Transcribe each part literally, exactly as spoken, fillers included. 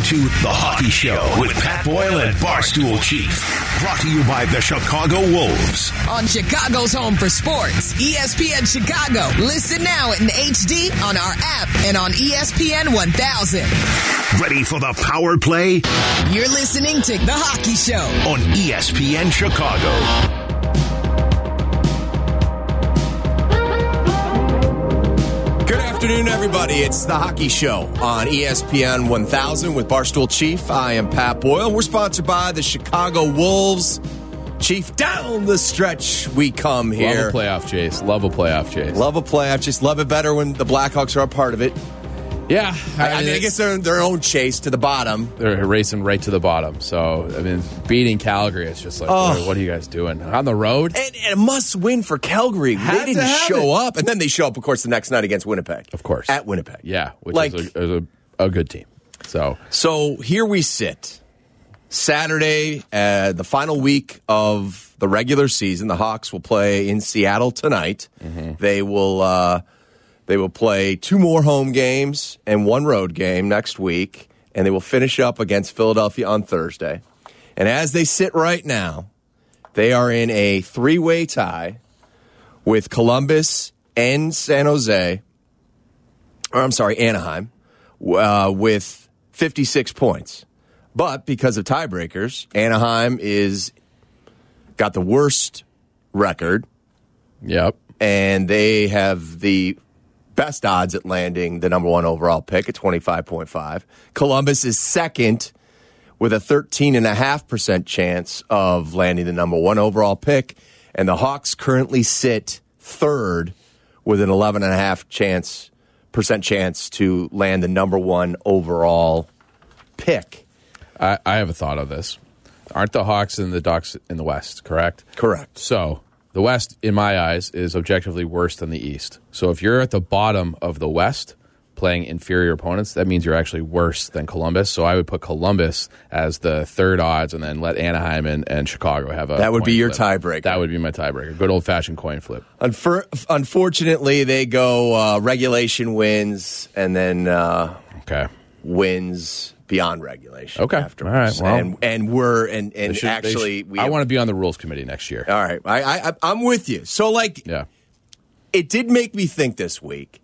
to The Hockey Show with Pat Boyle and Barstool Chief. Brought to you by the Chicago Wolves. On Chicago's home for sports, E S P N Chicago. Listen now in H D on our app and on E S P N one thousand. Ready for the power play? You're listening to The Hockey Show on E S P N Chicago. Good afternoon, everybody. It's The Hockey Show on E S P N one thousand with Barstool Chief. I am Pat Boyle. We're sponsored by the Chicago Wolves. Chief, down the stretch we come here. Love a playoff chase. Love a playoff chase. Love a playoff chase. Love it better when the Blackhawks are a part of it. Yeah. I, I, I mean, I guess they're in their own chase to the bottom. They're racing right to the bottom. So, I mean, beating Calgary, it's just like, oh. what, what are you guys doing? On the road? And, and a must win for Calgary. Had they didn't show it. up. And then they show up, of course, the next night against Winnipeg. Of course. At Winnipeg. Yeah, which like, is, a, is a, a good team. So, so here we sit. Saturday, uh, the final week of the regular season. The Hawks will play in Seattle tonight. Mm-hmm. They will... Uh, They will play two more home games and one road game next week, and they will finish up against Philadelphia on Thursday. And as they sit right now, they are in a three-way tie with Columbus and San Jose, or I'm sorry, Anaheim, uh, with fifty-six points. But because of tiebreakers, Anaheim is got the worst record. Yep. And they have the best odds at landing the number one overall pick at twenty-five point five. Columbus is second with a thirteen point five percent chance of landing the number one overall pick. And the Hawks currently sit third with an eleven point five chance, percent chance to land the number one overall pick. I, I have a thought of this. Aren't the Hawks and the Ducks in the West, correct? Correct. So the West, in my eyes, is objectively worse than the East. So if you're at the bottom of the West playing inferior opponents, that means you're actually worse than Columbus. So I would put Columbus as the third odds and then let Anaheim and, and Chicago have a That would be your flip. tiebreaker. That would be my tiebreaker. Good old-fashioned coin flip. Unfor- unfortunately, they go uh, regulation wins and then uh, okay. wins beyond regulation. Okay. Afterwards. All right. Well, and, and we're, and, and should, actually... Should, we I have, want to be on the rules committee next year. All right. I, I, I'm with you. So, like, yeah. it did make me think this week,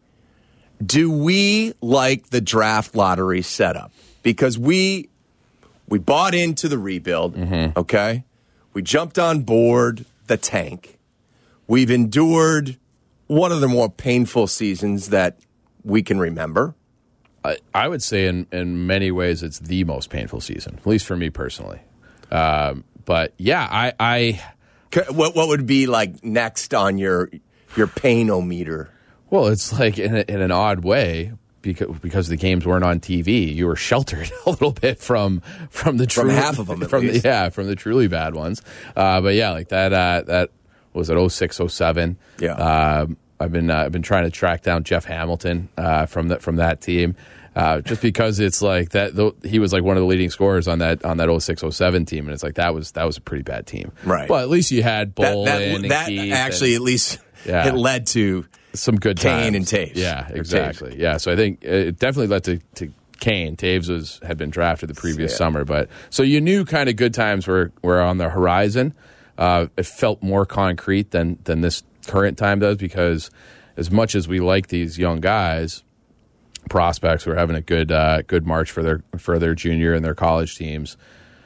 do we like the draft lottery setup? Because we we bought into the rebuild, mm-hmm. okay? We jumped on board the tank. We've endured one of the more painful seasons that we can remember. I, I would say in, in many ways it's the most painful season, at least for me personally. Um, but, yeah, I... I what, what would be, like, next on your your pain-o-meter? Well, it's like in, a, in an odd way, because because the games weren't on T V, you were sheltered a little bit from from the from half of them, at from least. The, yeah, from the truly bad ones. Uh, but yeah, like that uh, that what was it oh six oh seven. Yeah, um, I've been uh, I've been trying to track down Jeff Hamilton uh, from that from that team. Uh, just because it's like that, th- he was like one of the leading scorers on that on that oh six oh seven team, and it's like that was that was a pretty bad team, right? Well, at least you had Bolin that, that, and that Keith actually and, at least yeah. it led to some good Kane times. and Taves. Yeah, Or exactly. Taves. Yeah, so I think it definitely led to, to Kane. Taves was had been drafted the previous yeah. summer, but so you knew kind of good times were were on the horizon. Uh, it felt more concrete than than this current time does, because as much as we like these young guys, prospects who are having a good uh, good march for their for their junior and their college teams.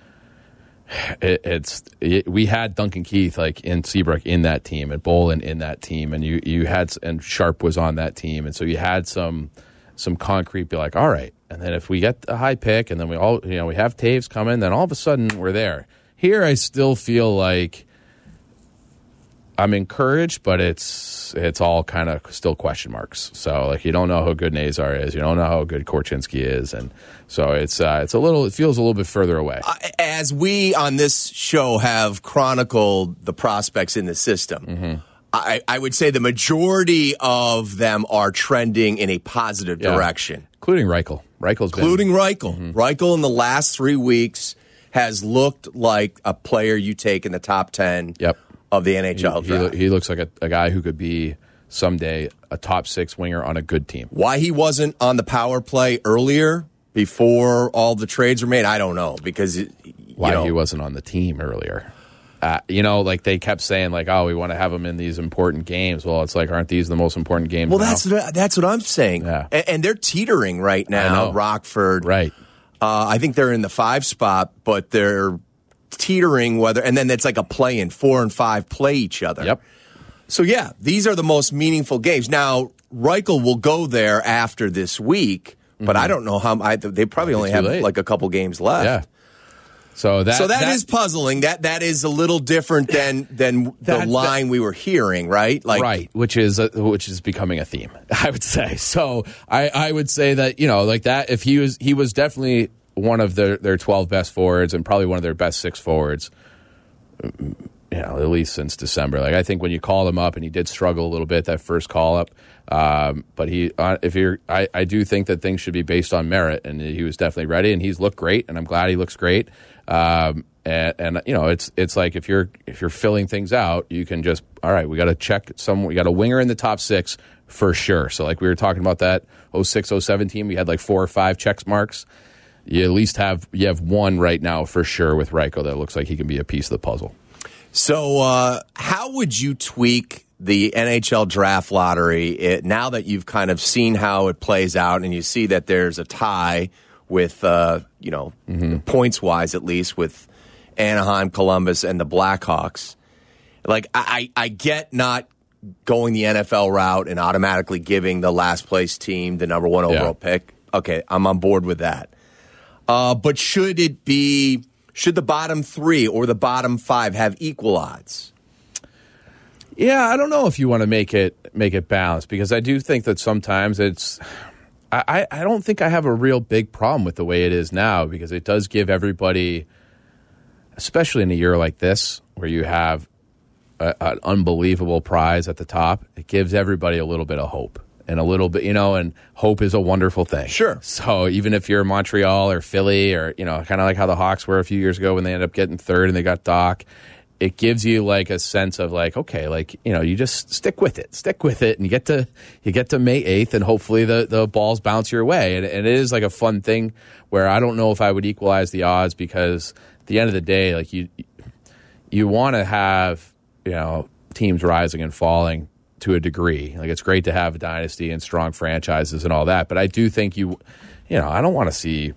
It, it's it, we had Duncan Keith like in Seabrook in that team, and Bolin in that team, and you you had and Sharp was on that team, and so you had some some concrete. Be like, all right, and then if we get a high pick, and then we all you know we have Taves coming, then all of a sudden we're there. Here, I still feel like I'm encouraged, but it's it's all kind of still question marks. So like you don't know how good Nazar is, you don't know how good Korchinski is, and so it's uh, it's a little it feels a little bit further away. Uh, as we on this show have chronicled the prospects in the system, mm-hmm. I, I would say the majority of them are trending in a positive yeah. direction, including Reichel. Reichel's including been, Reichel. Mm-hmm. Reichel in the last three weeks has looked like a player you take in the top ten. Yep. Of the N H L he, draft. He, he looks like a, a guy who could be someday a top six winger on a good team. Why he wasn't on the power play earlier before all the trades were made? I don't know because you why know, he wasn't on the team earlier. Uh, you know, like they kept saying, like, "Oh, we want to have him in these important games." Well, it's like, aren't these the most important games? Well, now? that's what, that's what I'm saying. Yeah. And, and they're teetering right now. Rockford, right? Uh, I think they're in the five spot, but they're teetering. Whether and then it's like a play-in. Four and five play each other. Yep. So yeah, these are the most meaningful games. Now Reichel will go there after this week, but mm-hmm. I don't know how. I, they probably only have late. like a couple games left. Yeah. So that, so that, that is puzzling. That that is a little different than than the line we were hearing, right? Like, right, which is a, which is becoming a theme, I would say. So I, I would say that, you know, like that. If he was he was definitely one of their their twelve best forwards and probably one of their best six forwards. You know, at least since December. Like I think when you called him up, and he did struggle a little bit that first call up, um, but he, uh, if you're, I, I do think that things should be based on merit, and he was definitely ready, and he's looked great, and I'm glad he looks great. Um, and, and you know, it's it's like if you're if you're filling things out, you can just all right. We got to check some. We got a winger in the top six for sure. So like we were talking about that oh six oh seven team, we had like four or five check marks. You at least have you have one right now for sure with Reichel that looks like he can be a piece of the puzzle. So, uh, how would you tweak the N H L draft lottery it, now that you've kind of seen how it plays out and you see that there's a tie with, uh, you know, mm-hmm. points-wise at least, with Anaheim, Columbus, and the Blackhawks? Like, I, I get not going the N F L route and automatically giving the last-place team the number one overall yeah. pick. Okay, I'm on board with that. Uh, but should it be... Should the bottom three or the bottom five have equal odds? Yeah, I don't know if you want to make it make it balanced, because I do think that sometimes it's. I, I don't think I have a real big problem with the way it is now, because it does give everybody, especially in a year like this where you have a, an unbelievable prize at the top, it gives everybody a little bit of hope. And a little bit, you know, and hope is a wonderful thing. Sure. So even if you're Montreal or Philly, or, you know, kind of like how the Hawks were a few years ago when they ended up getting third and they got Doc, it gives you like a sense of like, okay, like, you know, you just stick with it, stick with it, and you get to you get to May eighth, and hopefully the, the balls bounce your way. And, and it is like a fun thing where I don't know if I would equalize the odds, because at the end of the day, like you you want to have, you know, teams rising and falling to a degree. Like, it's great to have a dynasty and strong franchises and all that, but I do think you, you know, I don't want to see.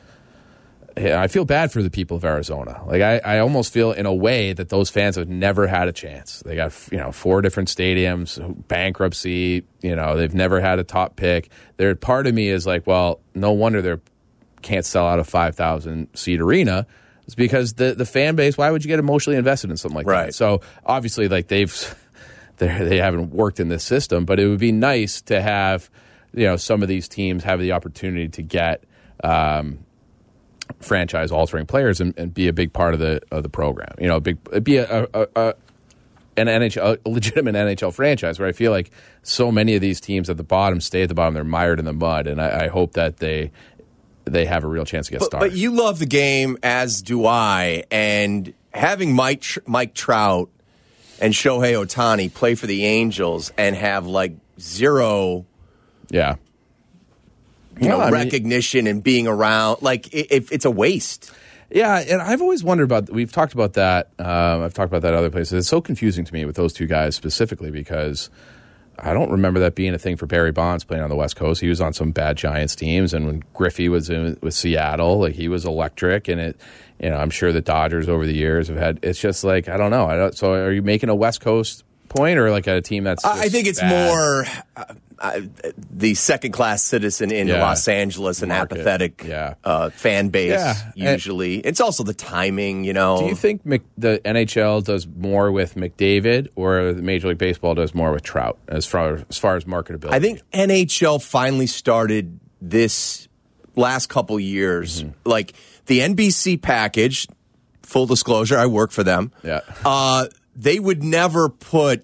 I feel bad for the people of Arizona. Like, I, I almost feel in a way that those fans have never had a chance. They got, you know, four different stadiums, bankruptcy. You know, they've never had a top pick. There, part of me is like, well, no wonder they can't sell out a five thousand seat arena. It's because the the fan base. Why would you get emotionally invested in something like right. that? So obviously, like they've. They haven't worked in this system, but it would be nice to have, you know, some of these teams have the opportunity to get um, franchise-altering players and, and be a big part of the of the program. You know, a big be a, a, a an N H L, a legitimate N H L franchise. Where I feel like so many of these teams at the bottom stay at the bottom; they're mired in the mud, and I, I hope that they they have a real chance to get but, started. But you love the game, as do I, and having Mike Mike Trout and Shohei Ohtani play for the Angels and have like zero, yeah, you well, know, I mean, recognition and being around, like it, it, it's a waste. Yeah, and I've always wondered about. We've talked about that. Um, I've talked about that other places. It's so confusing to me with those two guys specifically, because I don't remember that being a thing for Barry Bonds playing on the West Coast. He was on some bad Giants teams, and when Griffey was in with Seattle, like he was electric, and it. You know, I'm sure the Dodgers over the years have had. It's just like I don't know. I don't. So, are you making a West Coast point, or like a team that's? I think it's bad? more uh, uh, the second class citizen in yeah. Los Angeles, an Market. apathetic yeah. uh, fan base. Yeah. Usually, and it's also the timing. You know, do you think Mc, the N H L does more with McDavid, or the Major League Baseball does more with Trout as far as far as marketability? I think N H L finally started this last couple years, mm-hmm. like. The N B C package, full disclosure, I work for them. Yeah. Uh, they would never put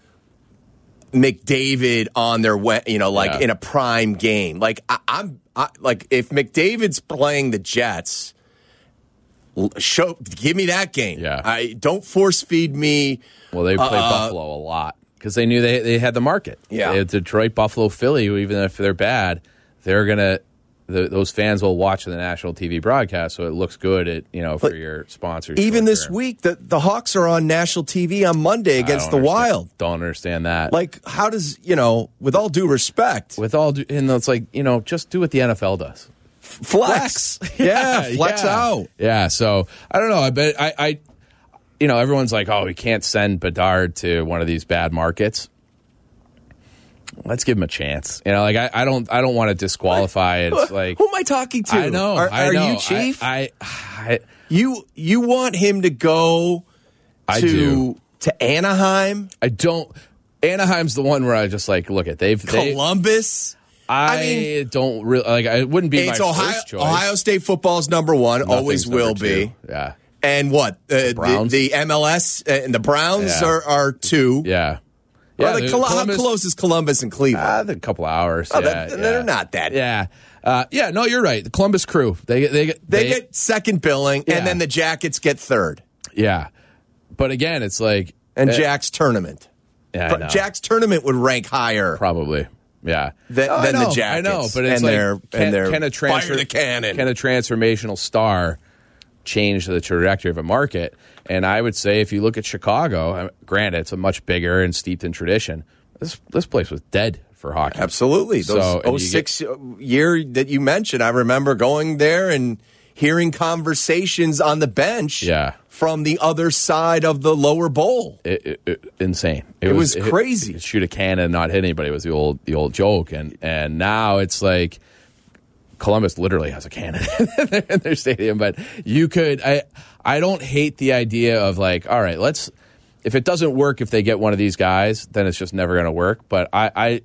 McDavid on their, you know, like yeah. in a prime game. Like I, I'm, I, like if McDavid's playing the Jets, show, give me that game. Yeah. I don't force feed me. Well, they played uh, Buffalo a lot because they knew they they had the market. Yeah. They had Detroit, Buffalo, Philly, who, even if they're bad, they're gonna. the, those fans will watch the national T V broadcast, so it looks good at you know for but your sponsors. Even this term. week, the the Hawks are on national T V on Monday against the understand. Wild. Don't understand that. Like, how does you know? With all due respect, with all due, and it's like you know, just do what the N F L does. Flex, flex. yeah, flex yeah. out. Yeah, so I don't know. I bet I, I, you know, everyone's like, oh, we can't send Bedard to one of these bad markets. Let's give him a chance. You know, like I, I don't, I don't want to disqualify. It's like, who am I talking to? I know. Are, I are know. you Chief? I, I, I, you, you want him to go I to do. to Anaheim? I don't. Anaheim's the one where I just like look at they've Columbus. They, I, I mean, don't really like. It wouldn't be it's my Ohio, first choice. Ohio State football's number one. Nothing's always will be. Two. Yeah. And what uh, the, the, the M L S and the Browns yeah. are, are two. Yeah. Yeah, yeah the, Col- Columbus, how close is Columbus and Cleveland? Uh, a couple hours. Oh, yeah, that, yeah. They're not that. Yeah. Uh, yeah, no, you're right. The Columbus Crew. They they they, they get second billing, yeah. and then the Jackets get third. Yeah. But again, it's like. And uh, Jack's tournament. Yeah, I know. Jack's tournament would rank higher. Probably. Yeah, than, oh, than know, the Jackets. I know, but it's and like their, can, and their can a transfer, fire the cannon. Can a transformational star change the trajectory of a market? And I would say, if you look at Chicago, granted, it's a much bigger and steeped in tradition. This this place was dead for hockey. Absolutely, those so, oh six year that you mentioned, I remember going there and hearing conversations on the bench. Yeah. From the other side of the lower bowl. It, it, it, insane. It, it was, was crazy. It, it shoot a cannon and not hit anybody was the old the old joke. And and now it's like Columbus literally has a cannon in their stadium. But you could I I don't hate the idea of like, all right, let's if it doesn't work if they get one of these guys, then it's just never gonna work. But I I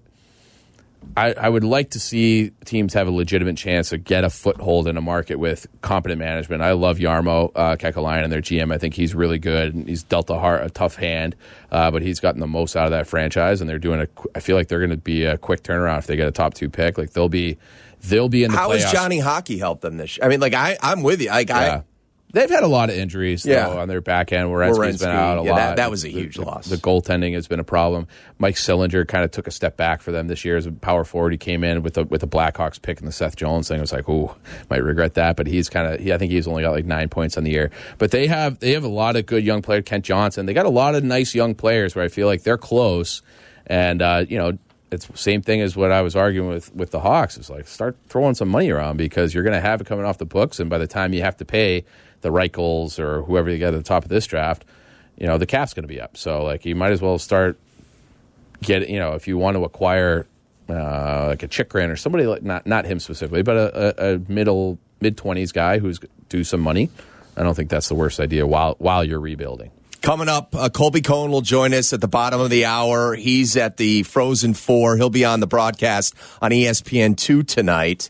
I, I would like to see teams have a legitimate chance to get a foothold in a market with competent management. I love Jarmo uh, Kekalainen, their G M. I think he's really good. And he's dealt a, hard, a tough hand, uh, but he's gotten the most out of that franchise. And they're doing a. I feel like they're going to be a quick turnaround if they get a top two pick. Like they'll be, they'll be in the How playoffs. has Johnny Hockey helped them this year? I mean, like I, I'm with you. Like yeah. I. They've had a lot of injuries yeah. though, on their back end. Werenski's been out a yeah, lot. That, that was a huge the, loss. The, the goaltending has been a problem. Mike Sillinger kind of took a step back for them this year as a power forward. He came in with the with the Blackhawks pick and the Seth Jones thing. It was like, ooh, might regret that. But he's kind of, he, I think he's only got like nine points on the year. But they have they have a lot of good young players. Kent Johnson. They got a lot of nice young players where I feel like they're close. And uh, you know, it's the same thing as what I was arguing with with the Hawks. It's like start throwing some money around because you're going to have it coming off the books, and by the time you have to pay the Reichels or whoever you get at the top of this draft, you know, the cap's going to be up. So, like, you might as well start getting, you know, if you want to acquire uh, like a Chikrin or somebody like, not not him specifically, but a, a, a middle, mid-twenties guy who's due some money, I don't think that's the worst idea while while you're rebuilding. Coming up, uh, Colby Cohen will join us at the bottom of the hour. He's at the Frozen Four. He'll be on the broadcast on E S P N two tonight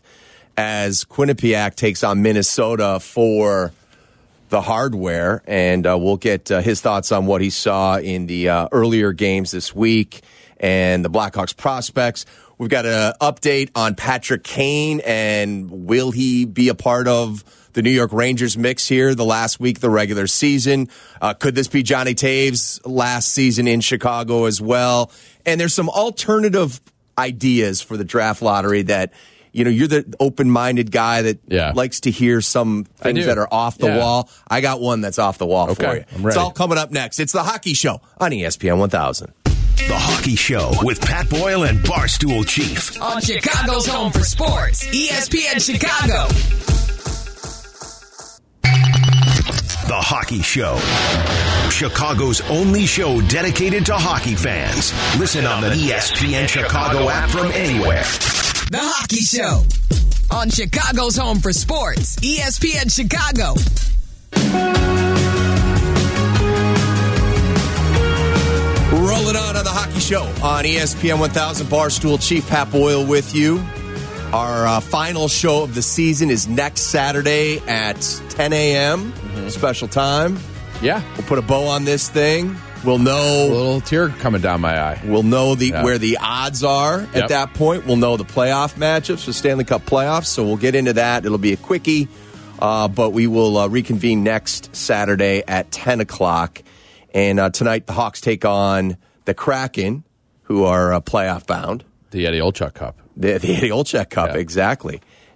as Quinnipiac takes on Minnesota for the hardware, and uh, we'll get uh, his thoughts on what he saw in the uh, earlier games this week and the Blackhawks prospects. We've got an update on Patrick Kane, and will he be a part of the New York Rangers mix here the last week of the regular season? Uh, could this be Johnny Taves' last season in Chicago as well? And there's some alternative ideas for the draft lottery that, you know, you're the open-minded guy that yeah. likes to hear some things that are off the yeah. wall. I got one that's off the wall okay. for you. I'm ready. It's all coming up next. It's The Hockey Show on E S P N one thousand. The Hockey Show with Pat Boyle and Barstool Chief. On Chicago's home for sports, E S P N Chicago. The Hockey Show. Chicago's only show dedicated to hockey fans. Listen on the E S P N Chicago app from anywhere. The Hockey Show. On Chicago's home for sports, E S P N Chicago. Rolling on on The Hockey Show on E S P N one thousand. Barstool Chief Pat Boyle with you. Our uh, final show of the season is next Saturday at ten a.m. Mm-hmm. Special time. Yeah. We'll put a bow on this thing. We'll know a little tear coming down my eye. We'll know the yeah. where the odds are at yep. that point. We'll know the playoff matchups for Stanley Cup playoffs. So we'll get into that. It'll be a quickie, uh, but we will uh, reconvene next Saturday at ten o'clock. And uh, tonight the Hawks take on the Kraken, who are uh, playoff bound. The Eddie Olczyk Cup. The, the Eddie Olczyk Cup, yeah. exactly.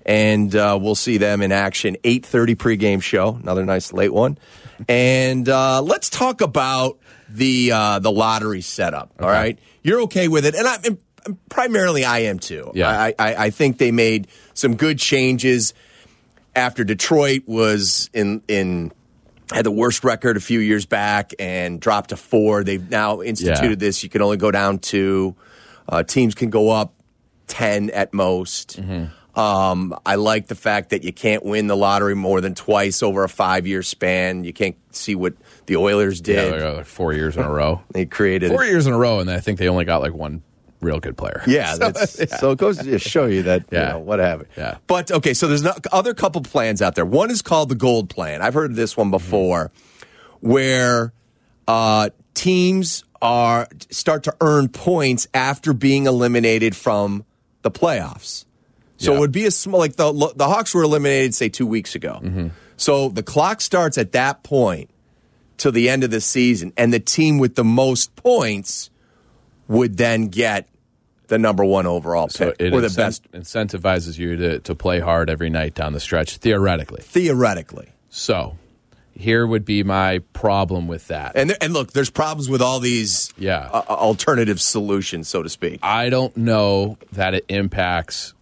and uh, we'll see them in action. eight thirty pregame show, another nice late one. And uh, let's talk about the uh, the lottery setup. Okay. All right, you're okay with it, and I, and primarily I am too. Yeah. I, I, I think they made some good changes after Detroit was in in had the worst record a few years back and dropped to four. They've now instituted yeah. this. You can only go down to uh, teams can go up ten at most. Mm-hmm. Um, I like the fact that you can't win the lottery more than twice over a five-year span. You can't see what the Oilers did. Yeah, like four years in a row. They created four years in a row, and I think they only got like one real good player. Yeah, so, that's, yeah. so it goes to just show you that, yeah. you know, what have you. Yeah. But, okay, so there's no, other couple plans out there. One is called the Gold Plan. I've heard of this one before, mm-hmm. where uh, teams are start to earn points after being eliminated from the playoffs. So yeah. it would be a small, like the the Hawks were eliminated, say, two weeks ago. Mm-hmm. So the clock starts at that point till the end of the season, and the team with the most points would then get the number one overall pick. So it or the incent- best. incentivizes you to, to play hard every night down the stretch, theoretically. Theoretically. So here would be my problem with that. And, there, and look, there's problems with all these yeah. uh, alternative solutions, so to speak. I don't know that it impacts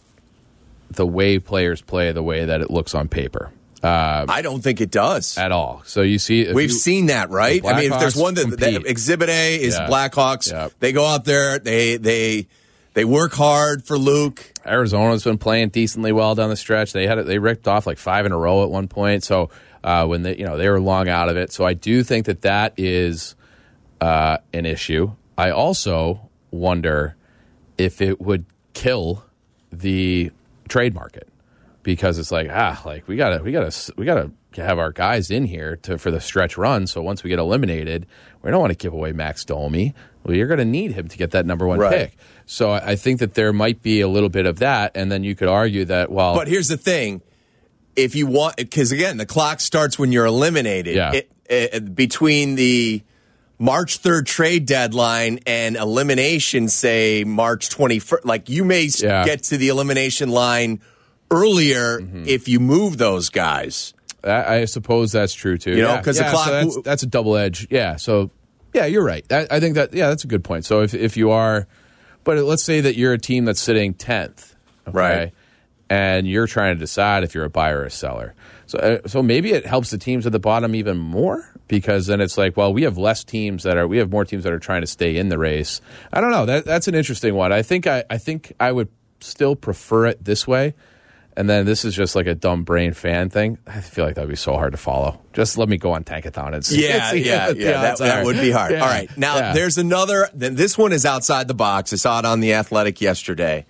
the way players play the way that it looks on paper. Uh, I don't think it does. At all. So you see... We've you, seen that, right? I mean, if there's one that, that Exhibit A is yeah. Blackhawks, yeah. they go out there, they they they work hard for Luke. Arizona's been playing decently well down the stretch. They had it, they ripped off like five in a row at one point. So uh, when they you know they were long out of it. So I do think that that is uh, an issue. I also wonder if it would kill the trade market, because it's like ah like we gotta we gotta we gotta have our guys in here to for the stretch run. So once we get eliminated, we don't want to give away Max Domi. Well, you're going to need him to get that number one right. pick. So I think that there might be a little bit of that, and then you could argue that well, but here's the thing: if you want, because again, the clock starts when you're eliminated. Yeah. It, it, between the March third trade deadline and elimination, say March twenty-first, like you may yeah. get to the elimination line earlier mm-hmm. if you move those guys. I, I suppose that's true too. You know, because yeah. the yeah, clock so that's, that's a double edge. Yeah. So yeah, you're right. I, I think that yeah, that's a good point. So if if you are, but let's say that you're a team that's sitting tenth, okay, right, and you're trying to decide if you're a buyer or a seller. So uh, so maybe it helps the teams at the bottom even more, because then it's like, well, we have less teams that are we have more teams that are trying to stay in the race. I don't know. That that's an interesting one. I think I I think I would still prefer it this way. And then this is just like a dumb brain fan thing. I feel like that would be so hard to follow. Just let me go on Tankathon and see. Yeah, see yeah, yeah. That, that would be hard. Yeah. All right. Now, yeah. there's another. Then this one is outside the box. I saw it on The Athletic yesterday.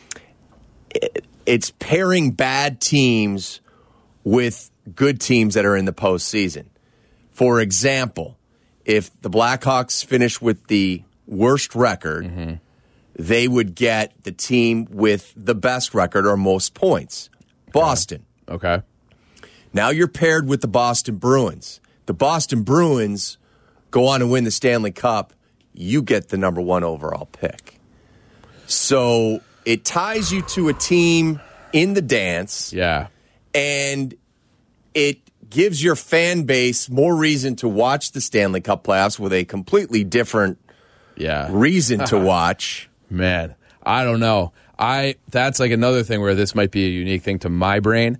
It, it's pairing bad teams with good teams that are in the postseason. For example, if the Blackhawks finish with the worst record, mm-hmm. they would get the team with the best record or most points. Boston. Okay. Now you're paired with the Boston Bruins. The Boston Bruins go on to win the Stanley Cup. You get the number one overall pick. So it ties you to a team in the dance. Yeah. And it gives your fan base more reason to watch the Stanley Cup playoffs with a completely different yeah. reason to watch. Man, I don't know. I that's like another thing where this might be a unique thing to my brain.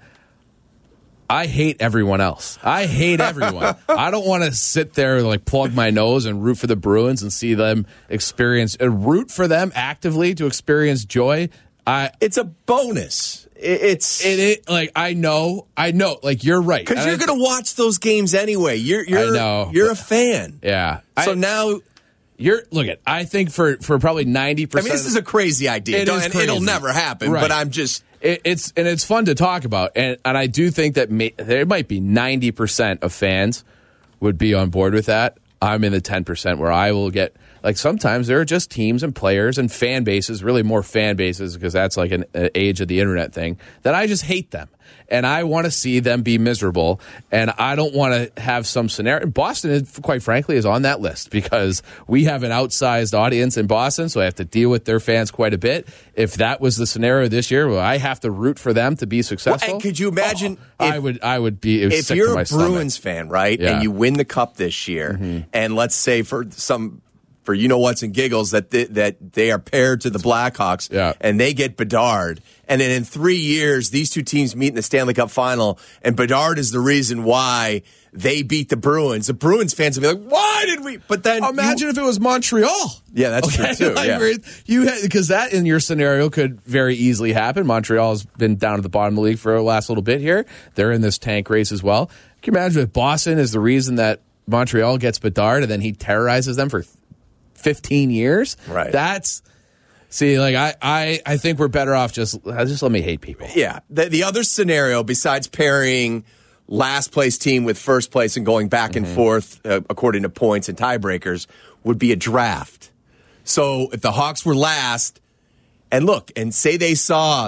I hate everyone else. I hate everyone. I don't want to sit there and like plug my nose and root for the Bruins and see them experience uh, root for them actively to experience joy. I it's a bonus. It, it's it, it like I know, I know. Like you're right because you're going to watch those games anyway. You're you're I know. you're a fan. Yeah. So I, now. You're look at. I think for, for probably ninety percent. I mean, this is a crazy idea. It is and crazy. It'll never happen. Right. But I'm just it, it's and it's fun to talk about, and and I do think that may, there might be ninety percent of fans would be on board with that. I'm in the ten percent where I will get like sometimes there are just teams and players and fan bases, really more fan bases because that's like an, an age of the internet thing, that I just hate them. And I want to see them be miserable. And I don't want to have some scenario. Boston, quite frankly, is on that list because we have an outsized audience in Boston, so I have to deal with their fans quite a bit. If that was the scenario this year, well, I have to root for them to be successful. Well, and could you imagine? Oh, if, I would. I would be. It was if sick you're to my a Bruins stomach. fan, right, Yeah. and you win the cup this year, mm-hmm. and let's say for some. For you know what's and giggles that they, that they are paired to the Blackhawks, yeah. and they get Bedard, and then in three years these two teams meet in the Stanley Cup final, and Bedard is the reason why they beat the Bruins. The Bruins fans will be like, "Why did we?" But then imagine you, if it was Montreal. Yeah, that's okay? true too. Like, yeah. You because that in your scenario could very easily happen. Montreal has been down at the bottom of the league for the last little bit here. They're in this tank race as well. Can you imagine if Boston is the reason that Montreal gets Bedard and then he terrorizes them for fifteen years? Right. That's see, like I, I, I think we're better off just just let me hate people. Yeah. The, the other scenario besides pairing last place team with first place and going back and mm-hmm. forth uh, according to points and tiebreakers would be a draft. So if the Hawks were last, and look, and say they saw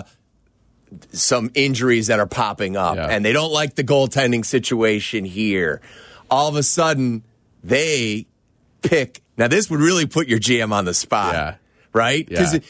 some injuries that are popping up, yeah. and they don't like the goaltending situation here, all of a sudden they pick. Now, this would really put your G M on the spot, yeah. right? Because yeah. it,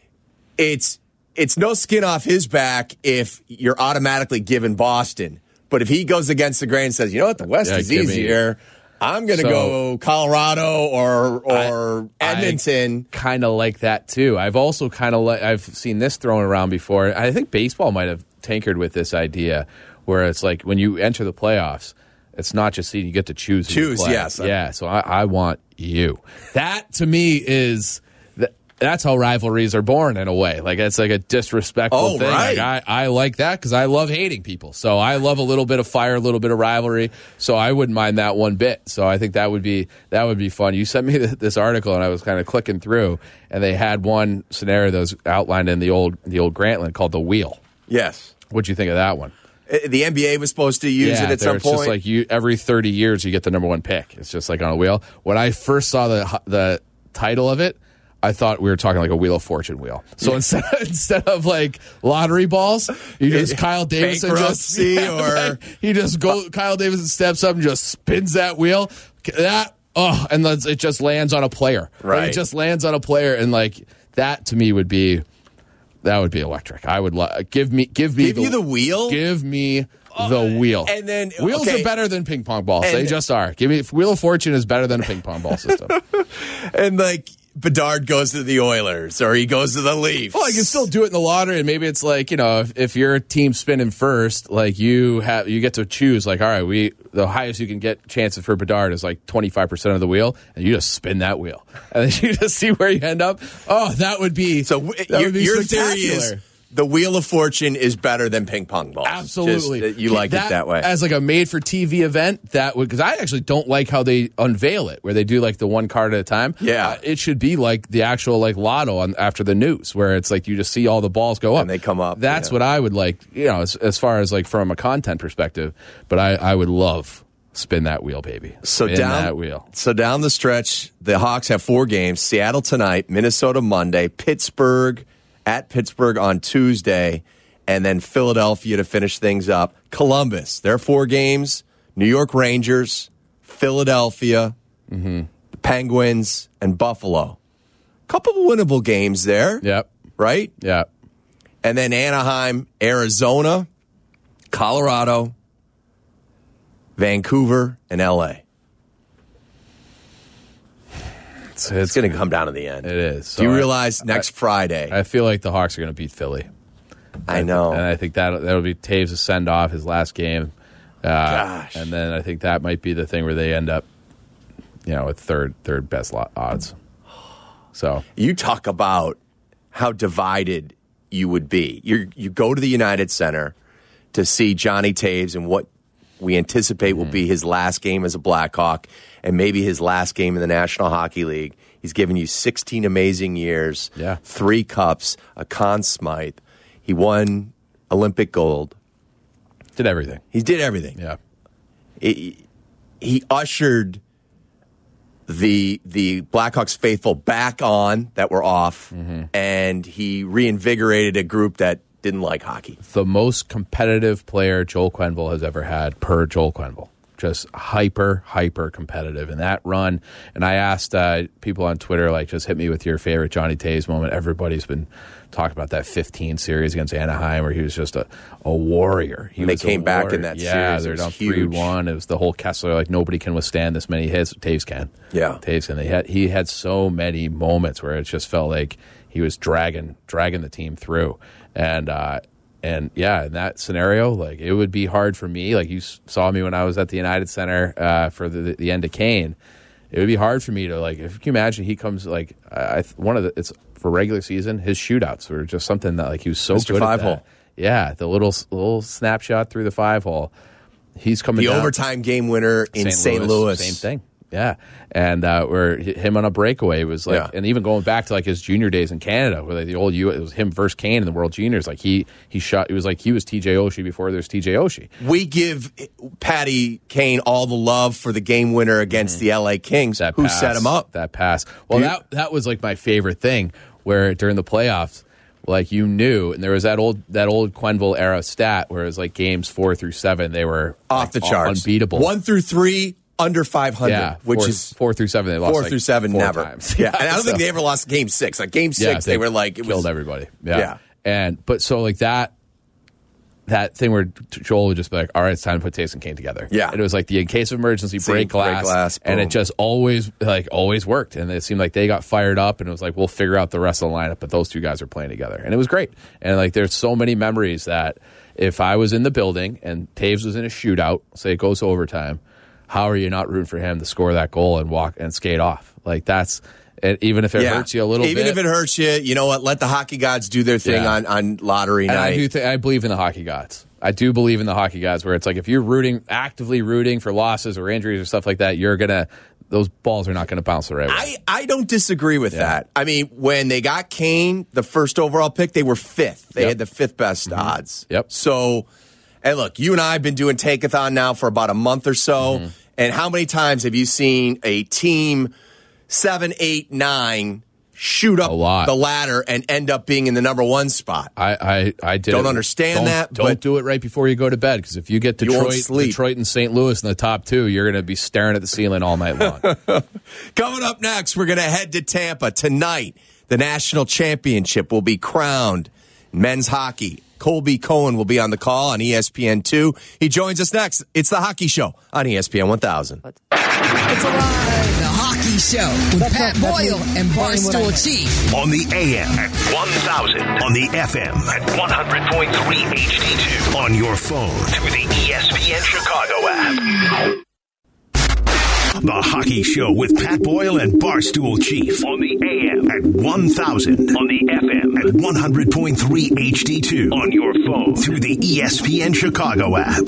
it's it's no skin off his back if you're automatically given Boston. But if he goes against the grain and says, you know what, the West yeah, is easier, me. I'm going to so, go Colorado or or I, Edmonton. Kind of like that, too. I've also kind of like, I've seen this thrown around before. I think baseball might have tinkered with this idea where it's like when you enter the playoffs, it's not just seeding, you get to choose who Choose, you play. yes. Yeah, so I, I want you. That, to me, is... The, that's how rivalries are born, in a way. Like, it's like a disrespectful oh, thing. Right. Like, I, I like that because I love hating people. So I love a little bit of fire, a little bit of rivalry. So I wouldn't mind that one bit. So I think that would be that would be fun. You sent me this article, and I was kind of clicking through, and they had one scenario that was outlined in the old the old Grantland called The Wheel. Yes. What'd you think of that one? The N B A was supposed to use yeah, it at some it's point. It's just like you every thirty years you get the number one pick. It's just like on a wheel. When I first saw the the title of it, I thought we were talking like a Wheel of Fortune wheel. So yeah. instead instead of like lottery balls, you just Kyle Davidson just yeah, or like, he just go Kyle Davidson steps up and just spins that wheel. That oh, and it just lands on a player. Right, like, it just lands on a player, and like that to me would be. That would be electric. I would lo- give me give me give the, you the wheel. Give me the wheel. And then wheels okay. are better than ping pong balls. And, they just are. Give me Wheel of Fortune is better than a ping pong ball system. And like Bedard goes to the Oilers or he goes to the Leafs. Well, you can still do it in the lottery, and maybe it's like, you know, if, if your team spinning first, like you have you get to choose. Like, all right, we the highest you can get chances for Bedard is like twenty five percent of the wheel, and you just spin that wheel, and then you just see where you end up. Oh, that would be so. That your would be your theory is. The Wheel of Fortune is better than ping pong balls. Absolutely. Just, you like that, it that way. As like a made-for-T V event, that would... Because I actually don't like how they unveil it, where they do like the one card at a time. Yeah. Uh, it should be like the actual like lotto on, after the news, where it's like you just see all the balls go up. And they come up. That's yeah. what I would like, you know, as, as far as like from a content perspective. But I, I would love... Spin that wheel, baby. So Spin down that wheel. So down the stretch, the Hawks have four games. Seattle tonight, Minnesota Monday, Pittsburgh at Pittsburgh on Tuesday, and then Philadelphia to finish things up. Columbus, their four games, New York Rangers, Philadelphia, mm-hmm. the Penguins, and Buffalo. Couple of winnable games there. Yep. Right? Yep. And then Anaheim, Arizona, Colorado, Vancouver, and L A. It's, it's going to come down to the end. It is. So Do you I, realize next I, Friday? I feel like the Hawks are going to beat Philly. I know. And I think that that'll be Taves' send-off, his last game. Uh, Gosh. And then I think that might be the thing where they end up, you know, with third third best lot odds. So you talk about how divided you would be. You you go to the United Center to see Johnny Taves and what we anticipate will be his last game as a Blackhawk and maybe his last game in the National Hockey League. He's given you sixteen amazing years, yeah. three cups, a Conn Smythe. He won Olympic gold. Did everything. He did everything. Yeah. He, he ushered the the Blackhawks faithful back on that were off, mm-hmm. and he reinvigorated a group that didn't like hockey. The most competitive player Joel Quenneville has ever had, per Joel Quenneville. Just hyper, hyper competitive in that run. And I asked uh, people on Twitter, like, just hit me with your favorite Johnny Toews moment. Everybody's been talking about that fifteen series against Anaheim where he was just a, a warrior. He when they was came back in that yeah, series, they're it down was huge. three one. It was the whole Kessler, like, nobody can withstand this many hits. Toews can. Yeah. Toews can. They had, he had so many moments where it just felt like he was dragging, dragging the team through. And, uh, And, yeah, in that scenario, like, it would be hard for me. Like, you saw me when I was at the United Center uh, for the, the end of Kane. It would be hard for me to, like, if you can imagine he comes, like, I, one of the, it's for regular season, his shootouts were just something that, like, he was so Mister good Five at that. hole. Yeah, the little little snapshot through the five hole. He's coming The down. overtime game winner in Saint Louis. Louis. Same thing. Yeah, and uh, where him on a breakaway was like, Yeah. and even going back to like his junior days in Canada, where like the old U, it was him versus Kane in the World Juniors. Like he he shot, it was like he was T J Oshie before there was T J Oshie. We give Patty Kane all the love for the game winner against mm-hmm. the L A Kings. That who pass, set him up? That pass. Well, You, that that was like my favorite thing. Where during the playoffs, like you knew, and there was that old that old Quenneville era stat where it was like games four through seven, they were off like, the charts, unbeatable. One through three. Under five hundred, yeah, which four, is four through seven. They lost four like through seven, four never. Times. Yeah, and I don't so, think they ever lost game six. Like game six, yeah, they, they were like it killed was, everybody. Yeah. yeah, and but so like that that thing where Joel would just be like, "All right, it's time to put Toews and Kane together." Yeah, and it was like the in case of emergency See, break glass, break glass and it just always like always worked. And it seemed like they got fired up, and it was like we'll figure out the rest of the lineup, but those two guys are playing together, and it was great. And like there's so many memories that if I was in the building and Toews was in a shootout, say it goes to overtime. How are you not rooting for him to score that goal and walk and skate off? Like that's it, even if it yeah. hurts you a little even bit. Even if it hurts you, you know what? Let the hockey gods do their thing Yeah. on, on lottery and night. I do think I believe in the hockey gods. I do believe in the hockey gods where it's like if you're rooting, actively rooting for losses or injuries or stuff like that, you're gonna those balls are not gonna bounce the right way. I, I don't disagree with Yeah. that. I mean, when they got Kane, the first overall pick, they were fifth. They Yep. had the fifth best Mm-hmm. odds. Yep. So, and look, you and I have been doing Take-a-thon now for about a month or so. Mm-hmm. And how many times have you seen a team seven, eight, nine shoot up A lot. the ladder and end up being in the number one spot? I, I, I did Don't it. understand Don't- that, Don't but- do it right before you go to bed because if you get You won't Detroit, sleep. Detroit and Saint Louis in the top two, you're going to be staring at the ceiling all night long. Coming up next, we're going to head to Tampa tonight. The national championship will be crowned. Men's hockey. Colby Cohen will be on the call on E S P N two. He joins us next. It's the Hockey Show on E S P N one thousand. It's alive. The Hockey Show with Pat Boyle and Barstool Chief. On the A M at one thousand. On the F M at one hundred point three H D two. On your phone through the E S P N Chicago app. The Hockey Show with Pat Boyle and Barstool Chief. On the A M at one thousand. On the F M at one hundred point three H D two. On your phone through the E S P N Chicago app.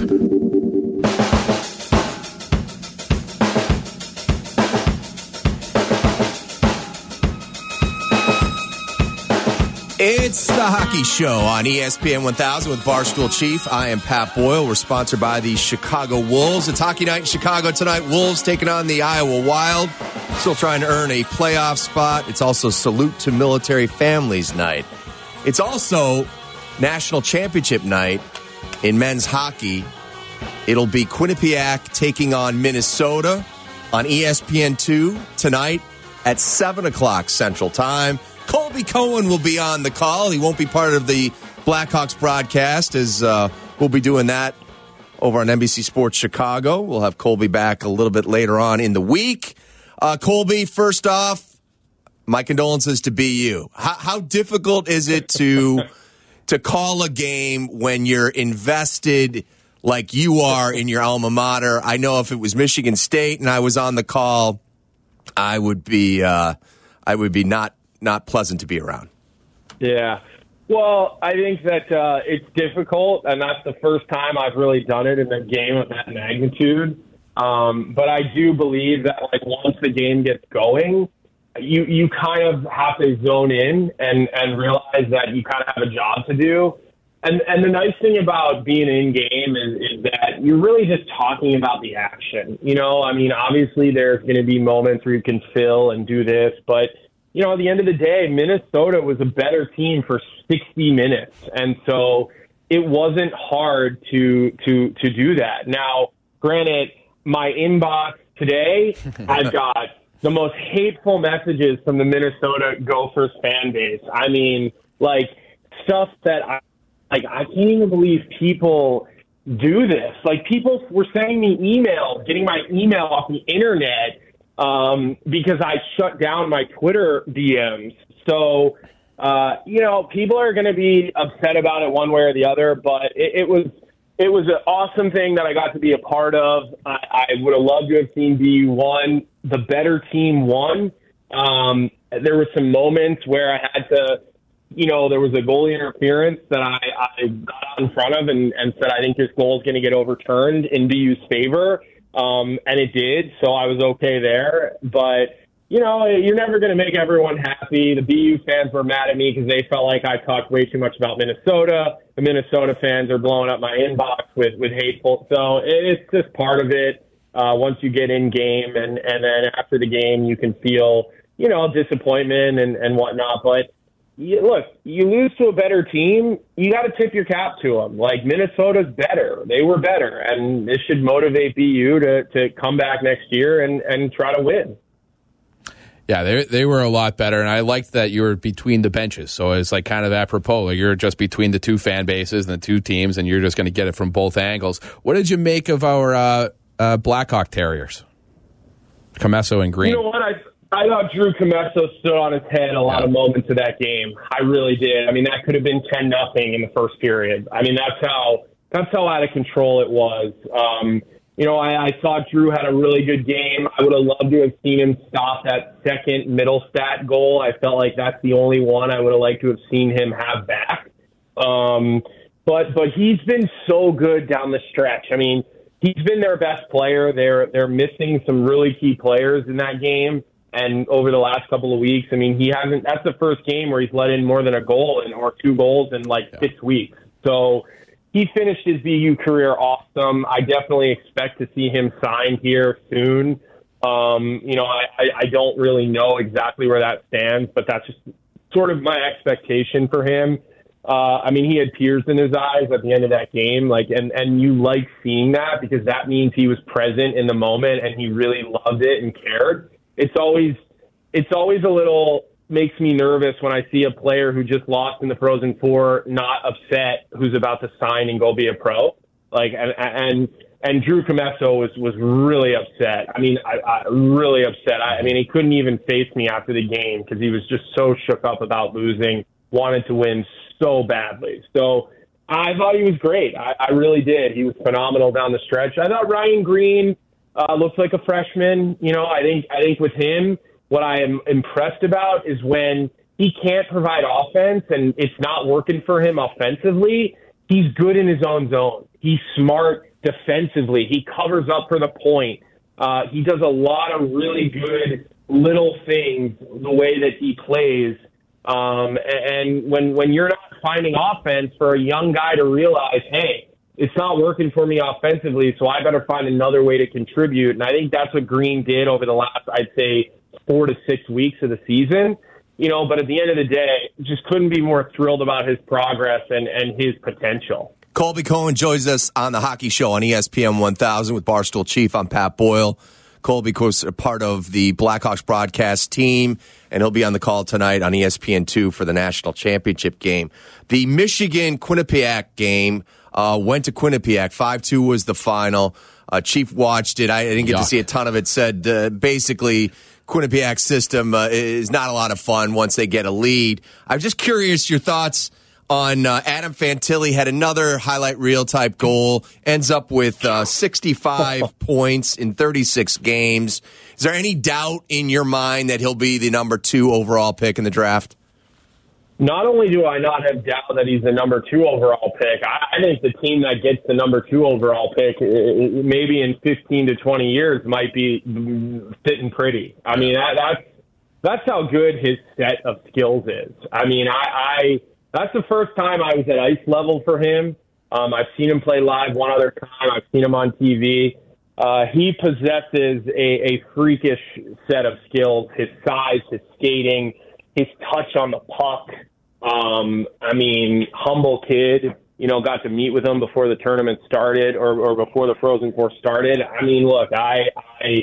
It's the Hockey Show on E S P N one thousand with Barstool Chief. I am Pat Boyle. We're sponsored by the Chicago Wolves. It's hockey night in Chicago tonight. Wolves taking on the Iowa Wild. Still trying to earn a playoff spot. It's also Salute to Military Families night. It's also National Championship night in men's hockey. It'll be Quinnipiac taking on Minnesota on E S P N two tonight at seven o'clock Central Time. Colby Cohen will be on the call. He won't be part of the Blackhawks broadcast as uh, we'll be doing that over on N B C Sports Chicago. We'll have Colby back a little bit later on in the week. Uh, Colby, first off, my condolences to B U. How, how difficult is it to to call a game when you're invested like you are in your alma mater? I know if it was Michigan State and I was on the call, I would be uh, I would be not. not pleasant to be around. Yeah. Well, I think that uh, it's difficult, and that's the first time I've really done it in a game of that magnitude. Um, but I do believe that, like, once the game gets going, you you kind of have to zone in and, and realize that you kind of have a job to do. And and the nice thing about being in game is, is that you're really just talking about the action. You know, I mean, obviously there's going to be moments where you can fill and do this, but you know, at the end of the day, Minnesota was a better team for sixty minutes, and so it wasn't hard to to to do that. Now, granted, my inbox today, I've got the most hateful messages from the Minnesota Gophers fan base. I mean, like stuff that I. Like, I can't even believe people do this. Like, people were sending me emails, getting my email off the internet um, because I shut down my Twitter D Ms. So, uh, you know, people are going to be upset about it one way or the other, but it, it was it was an awesome thing that I got to be a part of. I, I would have loved to have seen B U won. The better team won. Um, there were some moments where I had to... You know, there was a goalie interference that I, I got out in front of and, and said, I think this goal is going to get overturned in B U's favor. Um, and it did. So I was okay there. But, you know, you're never going to make everyone happy. The B U fans were mad at me because they felt like I talked way too much about Minnesota. The Minnesota fans are blowing up my inbox with, with hateful. So it's just part of it. Uh, once you get in game and, and then after the game, you can feel, you know, disappointment and, and whatnot. But, You, look, you lose to a better team, you got to tip your cap to them. Like, Minnesota's better. They were better, and this should motivate B U to, to come back next year and, and try to win. Yeah, they they were a lot better, and I liked that you were between the benches. So it's like kind of apropos. Like you're just between the two fan bases and the two teams, and you're just going to get it from both angles. What did you make of our uh, uh, Blackhawk Terriers? Commesso and Green. You know what? I I thought Drew Commesso stood on his head a lot of moments of that game. I really did. I mean, that could have been ten nothing in the first period. I mean, that's how that's how out of control it was. Um, you know, I, I thought Drew had a really good game. I would have loved to have seen him stop that second Middlestat goal. I felt like that's the only one I would have liked to have seen him have back. Um, but but he's been so good down the stretch. I mean, he's been their best player. They're they're missing some really key players in that game. And over the last couple of weeks, I mean, he hasn't, that's the first game where he's let in more than a goal in, or two goals in like yeah. six weeks. So he finished his B U career awesome. I definitely expect to see him signed here soon. Um, you know, I, I, I don't really know exactly where that stands, but that's just sort of my expectation for him. Uh, I mean, he had tears in his eyes at the end of that game, like, and, and you like seeing that because that means he was present in the moment and he really loved it and cared. It's always, it's always a little makes me nervous when I see a player who just lost in the Frozen Four not upset, who's about to sign and go be a pro. Like, and and, and Drew Commesso was was really upset. I mean, I, I really upset. I, I mean, he couldn't even face me after the game because he was just so shook up about losing, wanted to win so badly. So I thought he was great. I, I really did. He was phenomenal down the stretch. I thought Ryan Green Uh, looks like a freshman. You know, I think I think with him, what I am impressed about is when he can't provide offense and it's not working for him offensively, he's good in his own zone. He's smart defensively. He covers up for the point. Uh, he does a lot of really good little things the way that he plays. Um, and when when you're not finding offense, for a young guy to realize, hey, it's not working for me offensively, so I better find another way to contribute. And I think that's what Green did over the last, I'd say, four to six weeks of the season. You know, but at the end of the day, just couldn't be more thrilled about his progress and, and his potential. Colby Cohen joins us on the Hockey Show on E S P N one thousand with Barstool Chief. I'm Pat Boyle. Colby, of course, a part of the Blackhawks broadcast team, and he'll be on the call tonight on E S P N two for the national championship game. The Michigan-Quinnipiac game uh, went to Quinnipiac. five two was the final. Uh, Chief watched it. I didn't get Yuck. to see a ton of it. Said uh, basically Quinnipiac's system uh, is not a lot of fun once they get a lead. I'm just curious your thoughts on uh, Adam Fantilli. Had another highlight reel type goal, ends up with uh, sixty-five points in thirty-six games. Is there any doubt in your mind that he'll be the number two overall pick in the draft? Not only do I not have doubt that he's the number two overall pick, I, I think the team that gets the number two overall pick, maybe in fifteen to twenty years, might be sitting pretty. I mean, that, that's that's how good his set of skills is. I mean, I, I that's the first time I was at ice level for him. Um, I've seen him play live one other time. I've seen him on T V. Uh, he possesses a, a freakish set of skills, his size, his skating, his touch on the puck. Um, I mean, humble kid, you know, got to meet with him before the tournament started or, or before the Frozen Four started. I mean, look, I, I,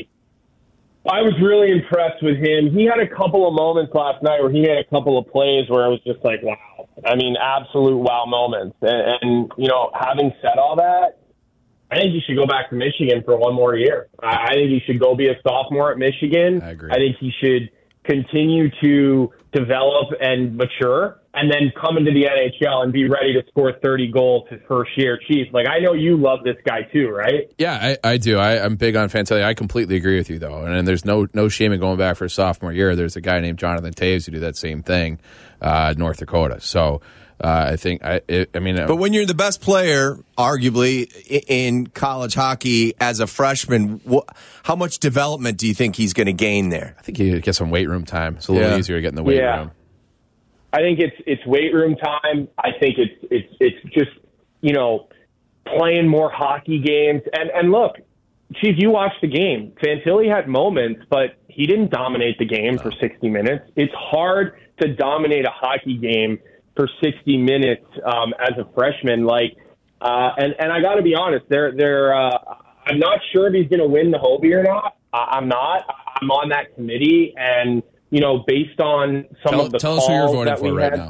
I was really impressed with him. He had a couple of moments last night where he had a couple of plays where I was just like, wow. I mean, absolute wow moments. And, and you know, having said all that, I think he should go back to Michigan for one more year. I, I think he should go be a sophomore at Michigan. I agree. I think he should continue to develop and mature and then come into the N H L and be ready to score thirty goals his first year. Chief, like, I know you love this guy too, right? Yeah, I, I do. I, I'm big on Fantilli. I completely agree with you, though. And, and there's no no shame in going back for a sophomore year. There's a guy named Jonathan Taves who did that same thing uh, North Dakota. So uh, I think, I it, I mean... But when you're the best player, arguably, in college hockey as a freshman, wh- how much development do you think he's going to gain there? I think he gets some weight room time. It's a little Yeah. easier to get in the weight Yeah. room. I think it's it's weight room time. I think it's it's it's just, you know, playing more hockey games. And and look, Chief, you watched the game. Fantilli had moments, but he didn't dominate the game for sixty minutes. It's hard to dominate a hockey game for sixty minutes um, as a freshman. Like, uh, and and I got to be honest, they're they're. Uh, I'm not sure if he's going to win the Hobie or not. I, I'm not. I'm on that committee, and you know, based on some Tell, of the tell calls us who you're voting that for we right had. now.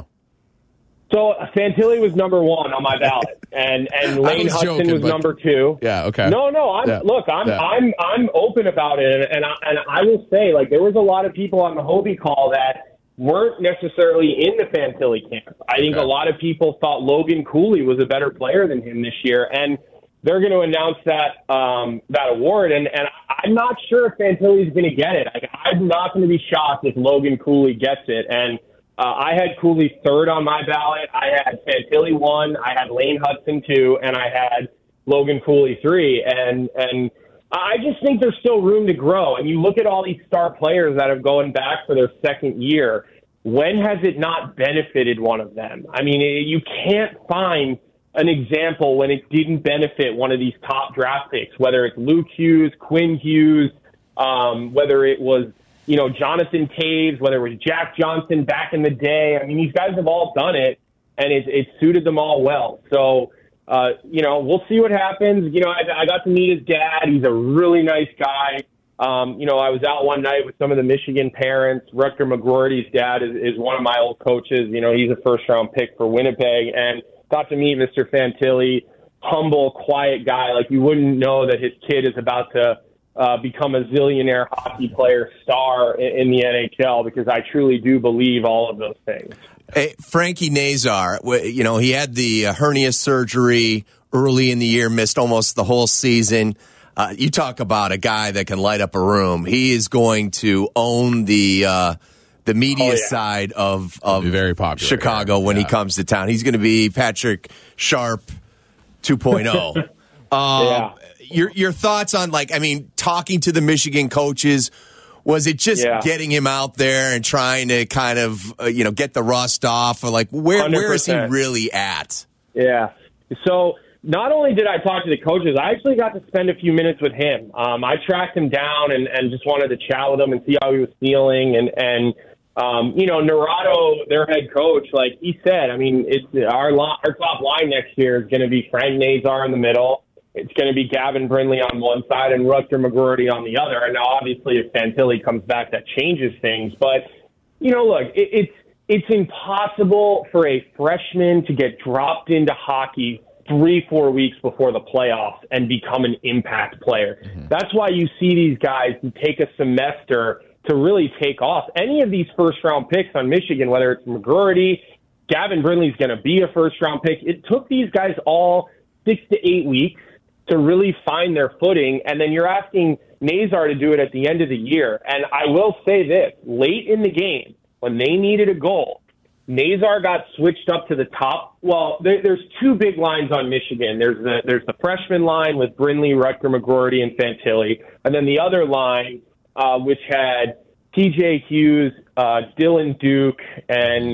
So Fantilli was number one on my ballot, and and Lane was Hudson joking, was but- number two. Yeah, okay. No, no. I'm Yeah. look. I'm Yeah. I'm I'm open about it, and I, and I will say, like, there was a lot of people on the Hobie call that weren't necessarily in the Fantilli camp. I think Okay. a lot of people thought Logan Cooley was a better player than him this year, and they're going to announce that um, that award, and, and I'm not sure if Fantilli's going to get it. I, I'm not going to be shocked if Logan Cooley gets it, and uh, I had Cooley third on my ballot. I had Fantilli one, I had Lane Hudson two, and I had Logan Cooley three, and and I just think there's still room to grow. And you look at all these star players that have gone back for their second year. When has it not benefited one of them? I mean, you can't find an example when it didn't benefit one of these top draft picks, whether it's Luke Hughes, Quinn Hughes, um, whether it was, you know, Jonathan Taves, whether it was Jack Johnson back in the day. I mean, these guys have all done it, and it, it suited them all well. So, uh, you know, we'll see what happens. You know, I, I got to meet his dad. He's a really nice guy. Um, you know, I was out one night with some of the Michigan parents. Rutger McGroarty's dad is, is one of my old coaches. You know, he's a first-round pick for Winnipeg, and got to meet Mister Fantilli, humble, quiet guy. Like, you wouldn't know that his kid is about to uh, become a zillionaire hockey player star in, in the N H L, because I truly do believe all of those things. Hey, Frankie Nazar, you know, he had the hernia surgery early in the year, missed almost the whole season. Uh, you talk about a guy that can light up a room. He is going to own the uh, the media Oh, yeah. side of, of Be very popular Chicago here. when Yeah. he comes to town. He's going to be Patrick Sharp two point oh. um, Yeah. Your your thoughts on, like, I mean, talking to the Michigan coaches, was it just Yeah. getting him out there and trying to kind of, uh, you know, get the rust off? Or like, where where is he one hundred percent. really at? Yeah. So not only did I talk to the coaches, I actually got to spend a few minutes with him. Um, I tracked him down and, and just wanted to chat with him and see how he was feeling. And, and um, you know, Naurato, their head coach, like he said, I mean, it's our, lo- our top line next year is going to be Frank Nazar in the middle. It's going to be Gavin Brindley on one side and Rutger McGroarty on the other. And now, obviously, if Fantilli comes back, that changes things. But, you know, look, it, it's it's impossible for a freshman to get dropped into hockey three, four weeks before the playoffs and become an impact player. Mm-hmm. That's why you see these guys who take a semester to really take off. Any of these first-round picks on Michigan, whether it's McGroarty, Gavin Brindley's going to be a first-round pick. It took these guys all six to eight weeks to really find their footing, and then you're asking Nazar to do it at the end of the year. And I will say this, late in the game, when they needed a goal, Nazar got switched up to the top. Well, there, there's two big lines on Michigan. There's the there's the freshman line with Brindley, Rutger McGroarty, and Fantilli, and then the other line, uh, which had T J Hughes, uh, Dylan Duke, and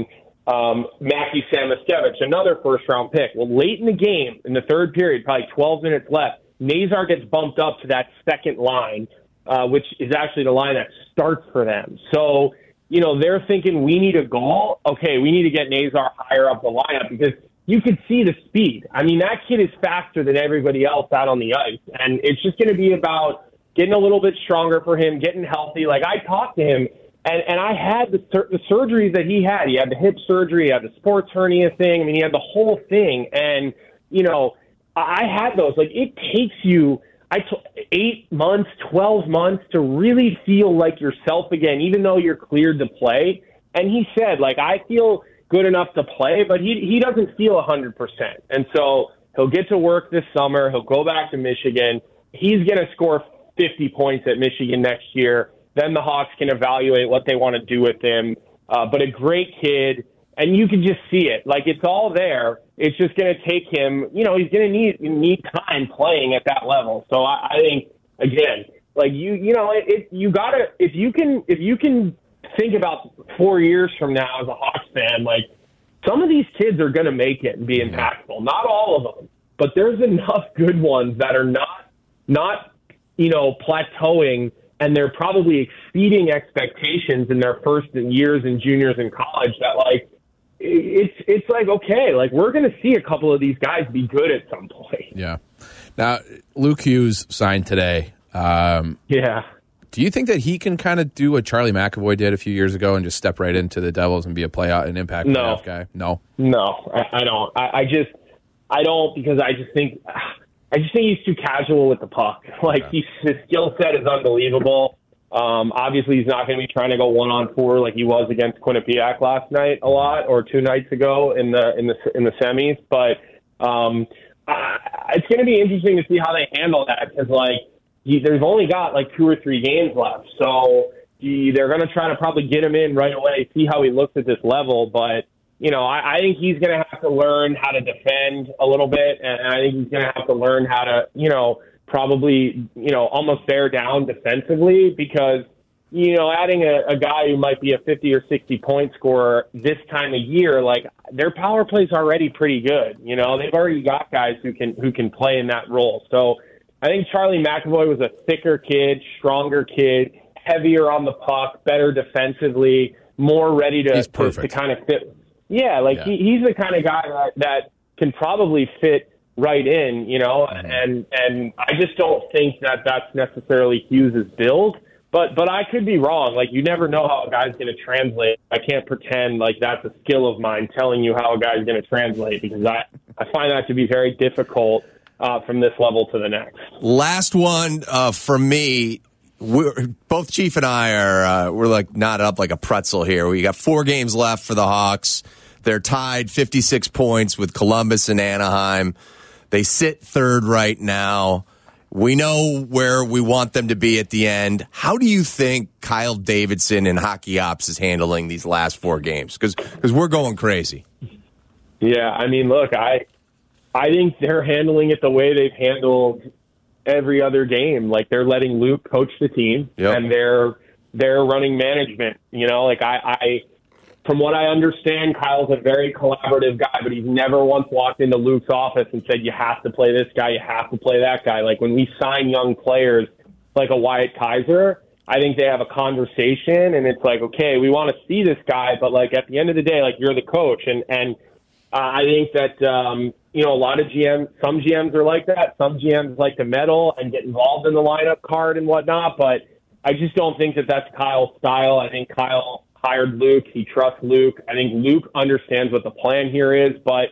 um, Matthew Samoskevich, another first-round pick. Well, late in the game, in the third period, probably twelve minutes left, Nazar gets bumped up to that second line, uh, which is actually the line that starts for them. So, you know, they're thinking we need a goal. Okay, we need to get Nazar higher up the lineup because you could see the speed. I mean, that kid is faster than everybody else out on the ice, and it's just going to be about getting a little bit stronger for him, getting healthy. Like, I talked to him, and, and I had the, the surgeries that he had. He had the hip surgery, he had the sports hernia thing. I mean, he had the whole thing. And, you know, I had those. Like, it takes you I t- eight months, twelve months to really feel like yourself again, even though you're cleared to play. And he said, like, I feel good enough to play, but he he doesn't feel one hundred percent. And so he'll get to work this summer. He'll go back to Michigan. He's going to score fifty points at Michigan next year. Then the Hawks can evaluate what they want to do with him. Uh, but a great kid, and you can just see it. Like, it's all there. It's just going to take him, you know, he's going to need need time playing at that level. So I, I think, again, like, you you know, it, it you got to, if you can, if you can think about four years from now as a Hawks fan, like, some of these kids are going to make it and be impactful. Not all of them, but there's enough good ones that are not, not, you know, plateauing, and they're probably exceeding expectations in their first years and juniors in college that, like, it's it's like, okay, like, we're going to see a couple of these guys be good at some point. Yeah. Now, Luke Hughes signed today. Um, yeah. Do you think that he can kind of do what Charlie McAvoy did a few years ago and just step right into the Devils and be a playout and impact no. playoff guy? No. No, I, I don't. I, I just, I don't, because I just think, I just think he's too casual with the puck. Like, Okay. he's, his skill set is unbelievable. Um, obviously, he's not going to be trying to go one on four like he was against Quinnipiac last night a lot, or two nights ago in the in the in the semis. But um, I, it's going to be interesting to see how they handle that, because, like, he, they've only got like two or three games left, so he, they're going to try to probably get him in right away, see how he looks at this level. But you know, I, I think he's going to have to learn how to defend a little bit, and I think he's going to have to learn how to, you know, probably, you know, almost bear down defensively, because, you know, adding a, a guy who might be a fifty or sixty point scorer this time of year, like, their power play's already pretty good. You know, they've already got guys who can who can play in that role. So I think Charlie McAvoy was a thicker kid, stronger kid, heavier on the puck, better defensively, more ready to to, to kind of fit. Yeah, like yeah. He, he's the kind of guy that, that can probably fit right in, you know, mm-hmm. and and I just don't think that that's necessarily Hughes' build. But but I could be wrong. Like, you never know how a guy's going to translate. I can't pretend like that's a skill of mine, telling you how a guy's going to translate, because I, I find that to be very difficult uh, from this level to the next. Last one uh, from me. We're, both Chief and I are uh, we're like knotted up like a pretzel here. We got four games left for the Hawks. They're tied fifty-six points with Columbus and Anaheim. They sit third right now. We know where we want them to be at the end. How do you think Kyle Davidson and Hockey Ops is handling these last four games? Because because we're going crazy. Yeah, I mean, look, I I think they're handling it the way they've handled every other game. Like, they're letting Luke coach the team, yep. and they're they're running management. You know, like I, I from what I understand, Kyle's a very collaborative guy, but he's never once walked into Luke's office and said, you have to play this guy, you have to play that guy. Like, when we sign young players like a Wyatt Kaiser, I think they have a conversation, and it's like, okay, we want to see this guy, but, like, at the end of the day, like, you're the coach. And, and uh, I think that, um, you know, a lot of G Ms, some G Ms are like that. Some G Ms like to meddle and get involved in the lineup card and whatnot, but I just don't think that that's Kyle's style. I think Kyle hired Luke. He trusts Luke. I think Luke understands what the plan here is, but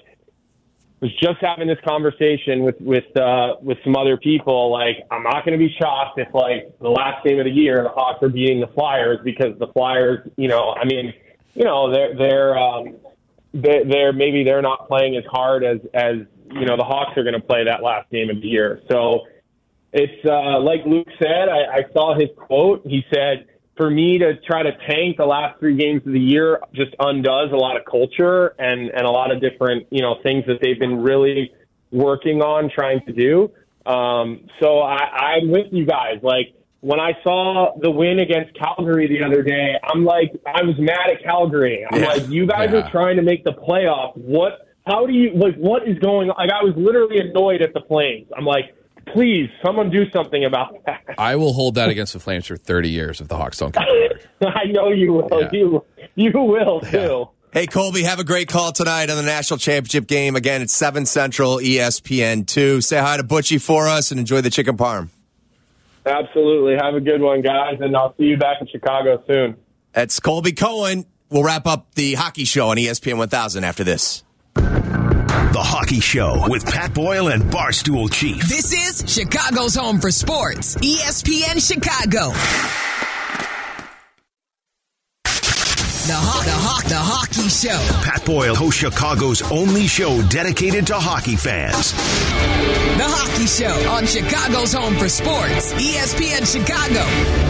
was just having this conversation with, with, uh, with some other people. Like, I'm not going to be shocked if, like, the last game of the year, the Hawks are beating the Flyers, because the Flyers, you know, I mean, you know, they're, they're, um, they're, they're maybe they're not playing as hard as, as, you know, the Hawks are going to play that last game of the year. So it's, uh, like Luke said, I, I saw his quote. He said, for me to try to tank the last three games of the year just undoes a lot of culture and, and a lot of different, you know, things that they've been really working on trying to do. Um, so I, I'm with you guys. Like, when I saw the win against Calgary the other day, I'm like, I was mad at Calgary. I'm Yeah. like, you guys Yeah. are trying to make the playoff. What? How do you, like, what is going on? Like, I was literally annoyed at the Flames. I'm like, please, someone do something about that. I will hold that against the Flames for thirty years if the Hawks don't come back. I know you will. Yeah. You, you will, too. Hey, Colby, have a great call tonight on the national championship game. Again, it's seven Central, E S P N two. Say hi to Butchie for us and enjoy the chicken parm. Absolutely. Have a good one, guys, and I'll see you back in Chicago soon. That's Colby Cohen. We'll wrap up the hockey show on E S P N one thousand after this. The Hockey Show with Pat Boyle and Barstool Chief. This is Chicago's home for sports, E S P N Chicago. The, ho- the, ho- the Hockey Show. Pat Boyle hosts Chicago's only show dedicated to hockey fans. The Hockey Show on Chicago's home for sports, E S P N Chicago.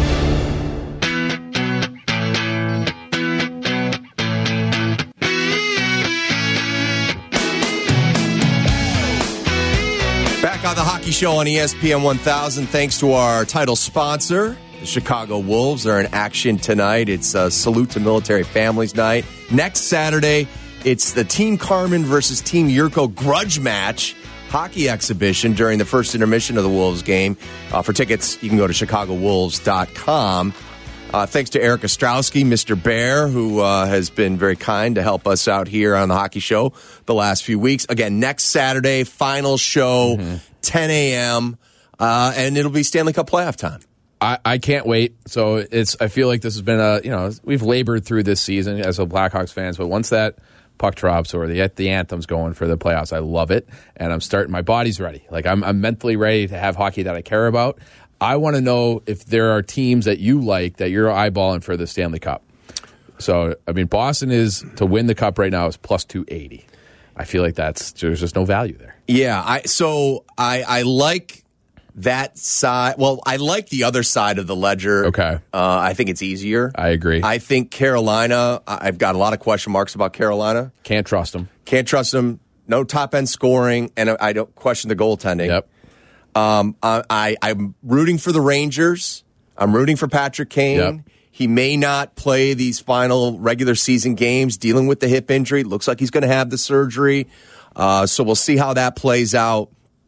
Back on the Hockey Show on E S P N one thousand, thanks to our title sponsor, the Chicago Wolves. Are in action tonight. It's a Salute to Military Families Night. Next Saturday, it's the Team Carmen versus Team Yurko grudge match hockey exhibition during the first intermission of the Wolves game. Uh, for tickets, you can go to chicago wolves dot com. Uh, thanks to Eric Ostrowski, Mister Bear, who uh, has been very kind to help us out here on the Hockey Show the last few weeks. Again, next Saturday, final show, mm-hmm. ten a.m., uh, and it'll be Stanley Cup playoff time. I, I can't wait. So it's. I feel like this has been a. You know, we've labored through this season as a Blackhawks fans, but once that puck drops or the the anthem's going for the playoffs, I love it, and I'm starting. My body's ready. Like I'm, I'm mentally ready to have hockey that I care about. I want to know if there are teams that you like that you're eyeballing for the Stanley Cup. So, I mean, Boston is, to win the Cup right now, is plus two eighty. I feel like that's, there's just no value there. Yeah, I so I, I like that side. Well, I like the other side of the ledger. Okay. Uh, I think it's easier. I agree. I think Carolina, I've got a lot of question marks about Carolina. Can't trust them. Can't trust them. No top-end scoring, and I don't question the goaltending. Yep. Um, I, I, I'm rooting for the Rangers. I'm rooting for Patrick Kane. Yep. He may not play these final regular season games, dealing with the hip injury. Looks like he's going to have the surgery. Uh, so we'll see how that plays out.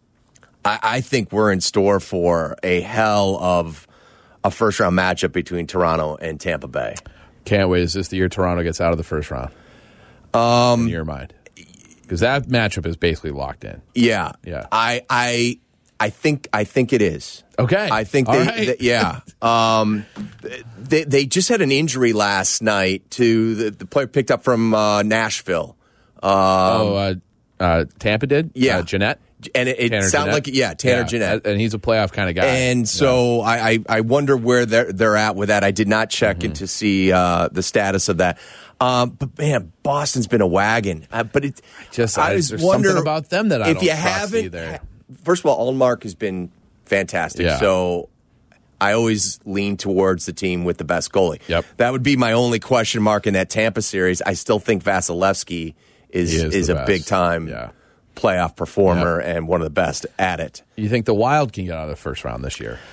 I, I think we're in store for a hell of a first-round matchup between Toronto and Tampa Bay. Can't wait. Is this the year Toronto gets out of the first round? Um, in your mind? Because that matchup is basically locked in. Yeah. Yeah. I, I, I think, I think it is. Okay. I think they, All right. they yeah. Um, they they just had an injury last night to the, the player picked up from uh, Nashville. Um, oh, uh, uh, Tampa did? Yeah. Uh, Jeanette? And it, it sounded Jeanette? like, yeah, Tanner yeah. Jeanette. And he's a playoff kind of guy. And so yeah. I, I, I wonder where they're, they're at with that. I did not check mm-hmm. in to see uh, the status of that. Um, but, man, Boston's been a wagon. Uh, but it, just I, I just there's wonder something about them that I if don't you trust haven't, either. First of all, Allmark has been fantastic. Yeah. So I always lean towards the team with the best goalie. Yep. That would be my only question mark in that Tampa series. I still think Vasilevsky is is, is a best. big time yeah. playoff performer Yep. and one of the best at it. You think the Wild can get out of the first round this year?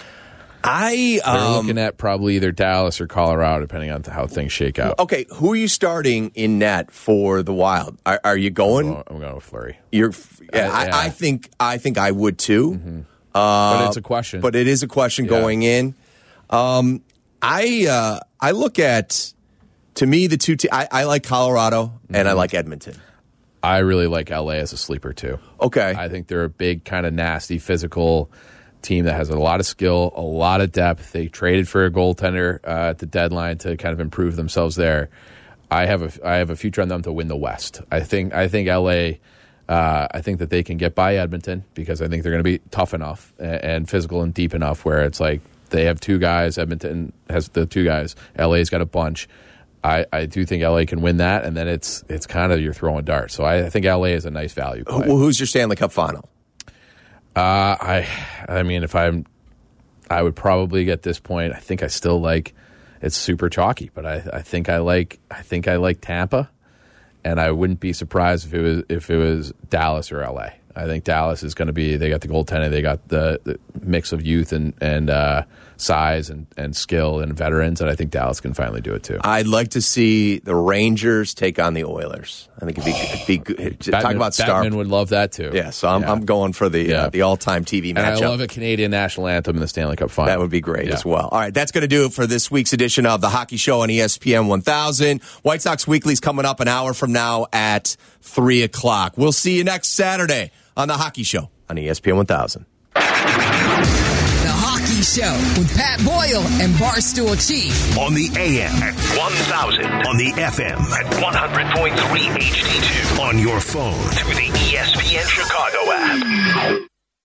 I They're um, looking at probably either Dallas or Colorado, depending on how things shake out. okay. Who are you starting in net for the Wild? Are, are you going? I'm going with Fleury. You're. Yeah, Uh, I, yeah. I think. I think I would too. Mm-hmm. Uh, but it's a question. But it is a question Yeah. going in. Um, I uh, I look at, to me, the two. Te- I, I like Colorado mm-hmm. and I like Edmonton. I really like L A as a sleeper too. Okay. I think they're a big, kind of nasty, physical team that has a lot of skill, a lot of depth. They traded for a goaltender uh, at the deadline to kind of improve themselves there. I have a I have a future on them to win the West. I think I think L A. Uh, I think that they can get by Edmonton because I think they're going to be tough enough and, and physical and deep enough where it's like they have two guys. Edmonton has the two guys. L A's got a bunch. I, I do think L A can win that, and then it's it's kind of you're throwing darts. So I, I think L A is a nice value play. Who, who's your Stanley Cup final? Uh, I I mean, if I'm, I would probably at this point. I think I still like. It's super chalky, but I, I think I like I think I like Tampa, and I wouldn't be surprised if it was if it was Dallas or L A. I think Dallas is going to be. They got the goaltending. They got the, the mix of youth and and uh, size and, and skill and veterans, and I think Dallas can finally do it too. I'd like to see the Rangers take on the Oilers. I think it'd be, it'd be good. Batman, Talk about star. Batman would love that too. Yeah, so I'm, yeah. I'm going for the yeah. uh, the all-time T V and matchup. I love a Canadian national anthem in the Stanley Cup final. That would be great yeah. as well. All right, that's going to do it for this week's edition of the Hockey Show on E S P N one thousand. White Sox Weekly's coming up an hour from now at three o'clock. We'll see you next Saturday on the Hockey Show on E S P N one thousand. The Hockey Show with Pat Boyle and Barstool Chief. On the A M at one thousand. On the F M at one hundred point three H D two. On your phone through the E S P N Chicago app.